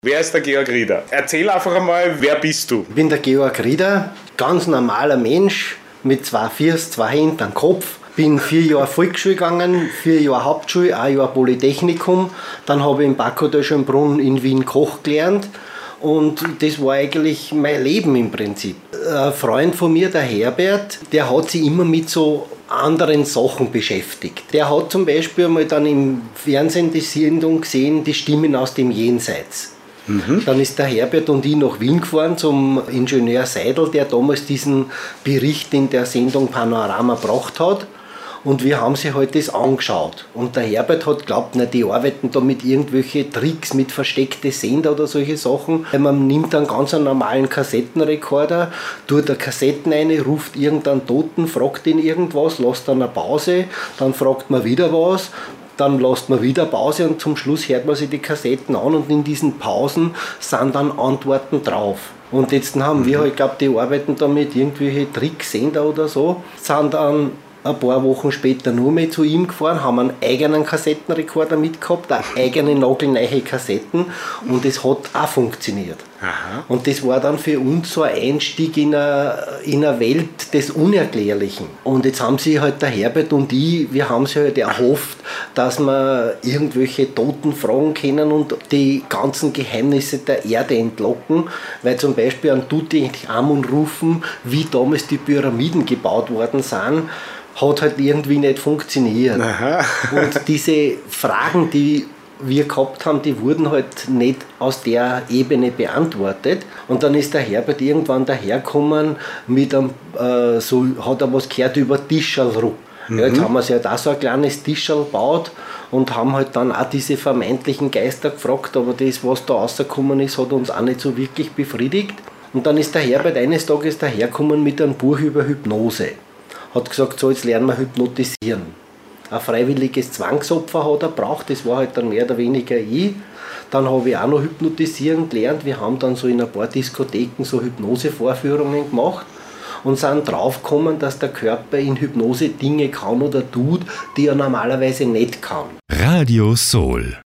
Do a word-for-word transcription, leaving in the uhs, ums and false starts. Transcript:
Wer ist der Georg Rieder? Erzähl einfach einmal, wer bist du? Ich bin der Georg Rieder, ganz normaler Mensch mit zwei Füßen, zwei Händen, einem Kopf. Bin vier Jahre Volksschule gegangen, vier Jahre Hauptschule, ein Jahr Polytechnikum. Dann habe ich im Backhotel Schönbrunn in Wien Koch gelernt. Und das war eigentlich mein Leben im Prinzip. Ein Freund von mir, der Herbert, der hat sich immer mit so anderen Sachen beschäftigt. Der hat zum Beispiel mal dann im Fernsehen die Sendung gesehen, die Stimmen aus dem Jenseits. Mhm. Dann ist der Herbert und ich nach Wien gefahren zum Ingenieur Seidel, der damals diesen Bericht in der Sendung Panorama gebracht hat. Und wir haben sich halt das angeschaut. Und der Herbert hat geglaubt, na, die arbeiten da mit irgendwelchen Tricks, mit versteckten Sender oder solche Sachen. Man nimmt einen ganz normalen Kassettenrekorder, tut eine Kassetten rein, ruft irgendeinen Toten, fragt ihn irgendwas, lässt dann eine Pause, dann fragt man wieder was, dann lässt man wieder Pause und zum Schluss hört man sich die Kassetten an und in diesen Pausen sind dann Antworten drauf. Und jetzt haben wir halt, glaube die arbeiten da mit irgendwelchen Tricksender oder so, sind dann ein paar Wochen später nur mehr zu ihm gefahren, haben einen eigenen Kassettenrekorder mitgehabt, eine eigene nagelneue Kassetten und es hat auch funktioniert. Aha. Und das war dann für uns so ein Einstieg in eine, in eine Welt des Unerklärlichen. Und jetzt haben sich halt der Herbert und ich, wir haben sich halt erhofft, dass wir irgendwelche Toten fragen können und die ganzen Geheimnisse der Erde entlocken, weil zum Beispiel an Tutanchamun rufen, wie damals die Pyramiden gebaut worden sind, hat halt irgendwie nicht funktioniert. Aha. Und diese Fragen, die wir gehabt haben, die wurden halt nicht aus der Ebene beantwortet. Und dann ist der Herbert irgendwann dahergekommen mit einem, äh, so hat er was gehört über Tischerl. Mhm. Ja, jetzt haben wir sich halt auch so ein kleines Tischerl gebaut und haben halt dann auch diese vermeintlichen Geister gefragt, aber das, was da rausgekommen ist, hat uns auch nicht so wirklich befriedigt. Und dann ist der Herbert eines Tages dahergekommen mit einem Buch über Hypnose. Hat gesagt, so jetzt lernen wir hypnotisieren. Ein freiwilliges Zwangsopfer hat er gebraucht, das war halt dann mehr oder weniger ich. Dann habe ich auch noch hypnotisieren gelernt. Wir haben dann so in ein paar Diskotheken so Hypnosevorführungen gemacht und sind draufgekommen, dass der Körper in Hypnose Dinge kann oder tut, die er normalerweise nicht kann. Radio Soul.